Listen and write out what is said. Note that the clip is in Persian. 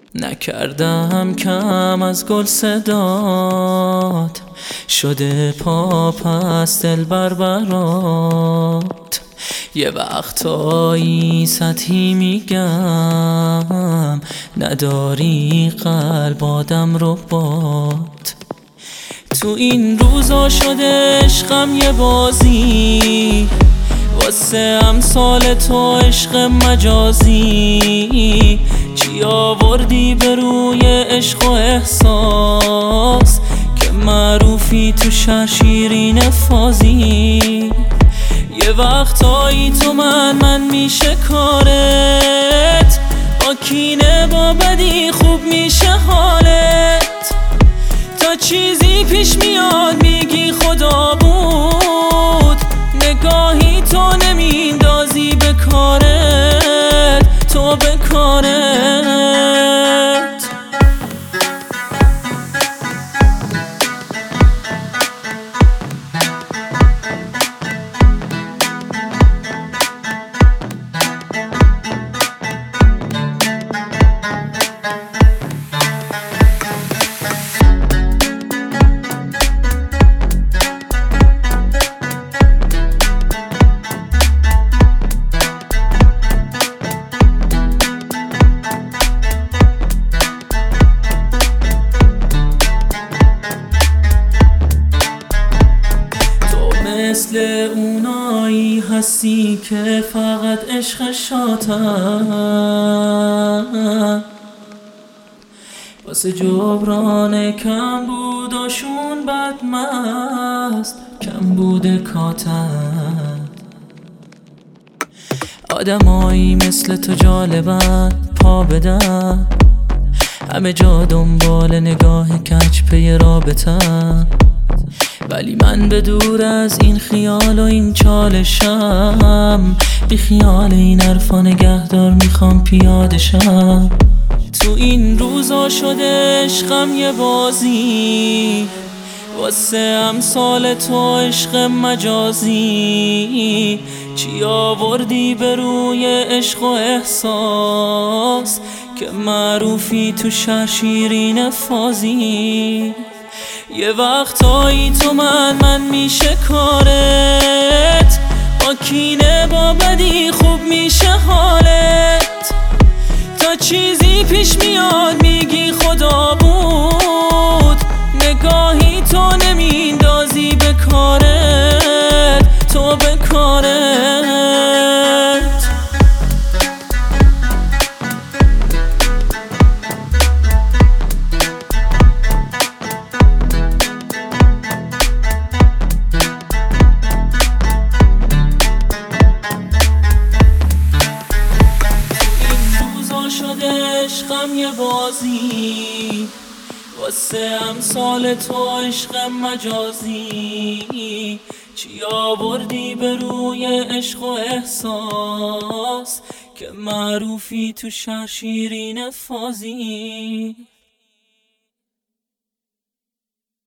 نکردم کم از گل صدات، شده پا پس دلبر برات. یه وقتایی سطحی میگم، نداری قلب آدم رو باد. تو این روزا شده عشقم یه بازی، واسه امثال تو عشق مجازی. چی آوردی به روی عشق و احساس، که معروفی تو شهر شیرین فازی. یه وقتایی تو من میشه کارت، با کینه با بدی خوب میشه حالت. تا چیزی پیش میاد میگی خدا بود، نگاهی تو نمیندازی به کارت، تو به کارت. مثل اونایی هستی که فقط عشق شاتن، واسه جبران کم بوداشون بدمست، کم بوده کاتن. آدمایی مثل تو جالبن پا بدن، همه جا دنبال نگاه کج پی رابطن. ولی من به دور از این خیال و این چالشم، بی خیال این حرفا نگهدار میخوام پیاده شم. تو این روزا شده عشقم یه بازی، واسه امثال تو عشق مجازی. چی آوردی به روی عشق و احساس، که معروفی تو شهر شیرین فازی. یه وقتایی تو من میشه کارت، با کینه با بدی خوب میشه حالت. تا چیزی پیش میاد میگی خدا بود، نگاهی تو نمیندازی به کارت، تو به کارت. شده عشقم یه بازی، واسه امثال تو عشق مجازی. چی آوردی به روی عشق و احساس، که معروفی تو شهر شیرین فازی.